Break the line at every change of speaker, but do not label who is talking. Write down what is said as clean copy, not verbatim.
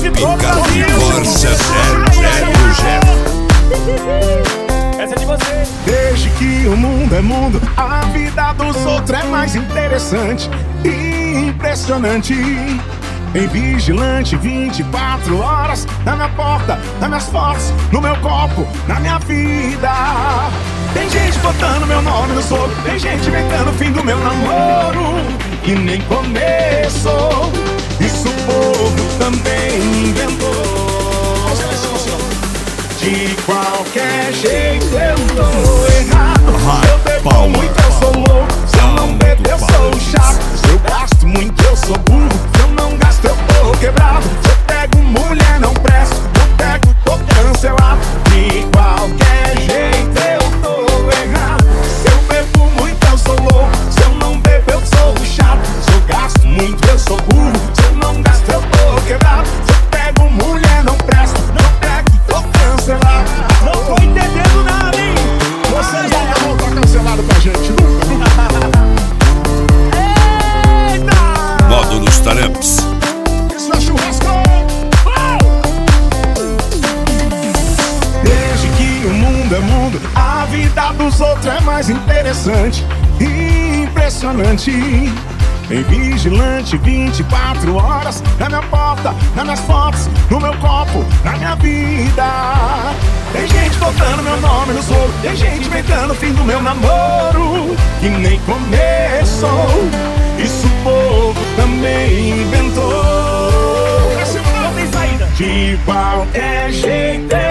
Força 007.
Essa é de você.
Desde que o mundo é mundo, a vida dos outros é mais interessante e impressionante. Tem vigilante 24 horas na minha porta, nas minhas fotos, no meu copo, na minha vida. Tem gente botando meu nome no soro, tem gente inventando o fim do meu namoro e nem começou. Isso o povo também inventou. De qualquer jeito eu tô errado. Eu bebo muito, eu sou louco. Se eu não bebo, eu sou chato. Se eu gasto muito, eu sou burro. Se eu não gasto, eu tô quebrado. Se eu pego mulher, não presto. Eu pego, tô cancelado. De qualquer jeito eu tô errado. Se eu bebo muito, eu sou louco. Se eu não bebo, eu sou chato. Se eu gasto muito, eu sou burro. Se eu não gasto, eu tô quebrado. Se eu pego mulher, não presto. Não pego, tô cancelado.
Não tô entendendo nada, hein?
Vocês não vão voltar cancelado com a gente nunca.
Eita!
Módulos Taramps.
Isso é churrasco! Desde que o mundo é mundo, a vida dos outros é mais interessante e impressionante. Tem vigilante 24 horas na minha porta, nas minhas fotos, no meu copo, na minha vida. Tem gente botando meu nome no soro, tem gente inventando o fim do meu namoro e nem começou. Isso o povo também inventou.
Não tem saída.
De qualquer jeito